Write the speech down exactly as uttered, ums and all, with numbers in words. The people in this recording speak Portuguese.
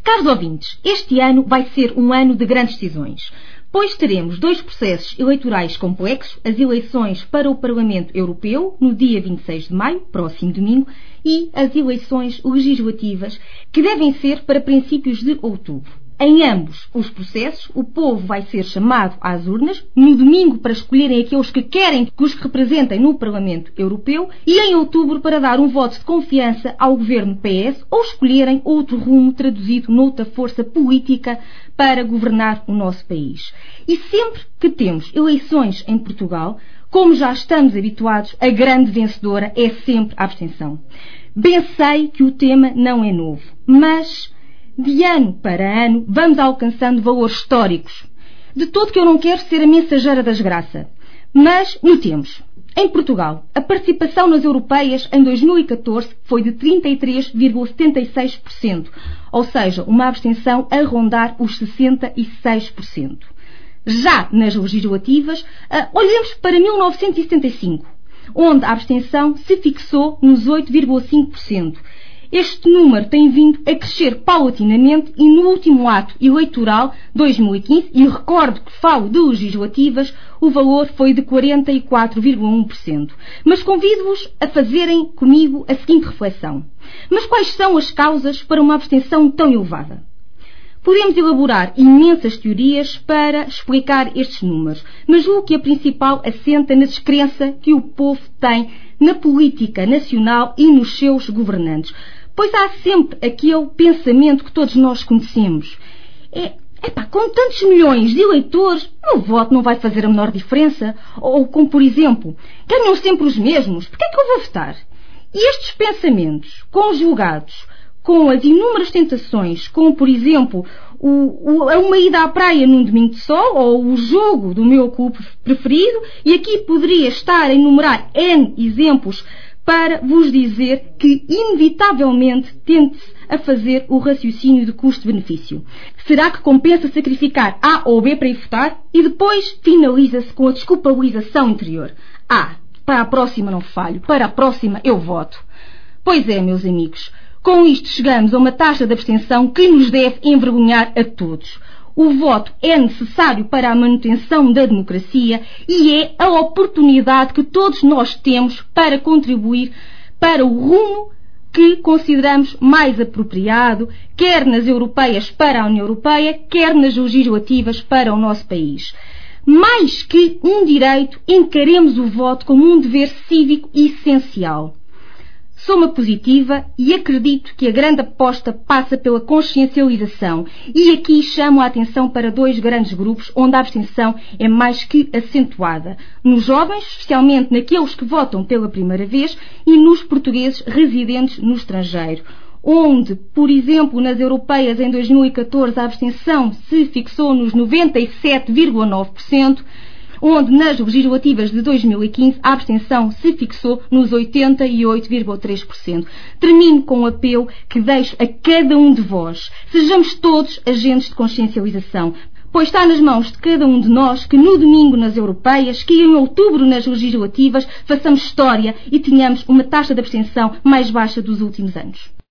Caros ouvintes, este ano vai ser um ano de grandes decisões, pois teremos dois processos eleitorais complexos, as eleições para o Parlamento Europeu, no dia vinte e seis de maio, próximo domingo, e as eleições legislativas, que devem ser para princípios de outubro. Em ambos os processos, o povo vai ser chamado às urnas, no domingo para escolherem aqueles que querem que os representem no Parlamento Europeu e em outubro para dar um voto de confiança ao governo P S ou escolherem outro rumo traduzido noutra força política para governar o nosso país. E sempre que temos eleições em Portugal, como já estamos habituados, a grande vencedora é sempre a abstenção. Bem sei que o tema não é novo, mas de ano para ano vamos alcançando valores históricos. De todo que eu não quero ser a mensageira da desgraça, mas notemos. Em Portugal, a participação nas europeias em dois mil e catorze foi de trinta e três vírgula setenta e seis por cento, ou seja, uma abstenção a rondar os sessenta e seis por cento. Já nas legislativas, olhemos para mil novecentos e setenta e cinco, onde a abstenção se fixou nos oito vírgula cinco por cento. Este número tem vindo a crescer paulatinamente e no último ato eleitoral, dois mil e quinze, e recordo que falo de legislativas, o valor foi de quarenta e quatro vírgula um por cento. Mas convido-vos a fazerem comigo a seguinte reflexão. Mas quais são as causas para uma abstenção tão elevada? Podemos elaborar imensas teorias para explicar estes números, mas julgo que a principal assenta na descrença que o povo tem na política nacional e nos seus governantes. Pois há sempre aquele pensamento que todos nós conhecemos. É, epá, com tantos milhões de eleitores, o voto não vai fazer a menor diferença. Ou, como por exemplo, ganham sempre os mesmos, por que é que eu vou votar? E estes pensamentos, conjugados com as inúmeras tentações, como por exemplo, o, o, uma ida à praia num domingo de sol, ou o jogo do meu clube preferido, e aqui poderia estar a enumerar N exemplos para vos dizer que, inevitavelmente, tente-se a fazer o raciocínio de custo-benefício. Será que compensa sacrificar A ou B para ir votar? E depois finaliza-se com a desculpabilização interior. Ah, para a próxima não falho, para a próxima eu voto. Pois é, meus amigos, com isto chegamos a uma taxa de abstenção que nos deve envergonhar a todos. O voto é necessário para a manutenção da democracia e é a oportunidade que todos nós temos para contribuir para o rumo que consideramos mais apropriado, quer nas europeias para a União Europeia, quer nas legislativas para o nosso país. Mais que um direito, encaremos o voto como um dever cívico essencial. Sou uma positiva e acredito que a grande aposta passa pela consciencialização e aqui chamo a atenção para dois grandes grupos onde a abstenção é mais que acentuada. Nos jovens, especialmente naqueles que votam pela primeira vez, e nos portugueses residentes no estrangeiro, onde, por exemplo, nas europeias em dois mil e catorze a abstenção se fixou nos noventa e sete vírgula nove por cento, onde nas legislativas de dois mil e quinze a abstenção se fixou nos oitenta e oito vírgula três por cento. Termino com um apelo que deixo a cada um de vós. Sejamos todos agentes de consciencialização, pois está nas mãos de cada um de nós que no domingo nas europeias, que em outubro nas legislativas, façamos história e tenhamos uma taxa de abstenção mais baixa dos últimos anos.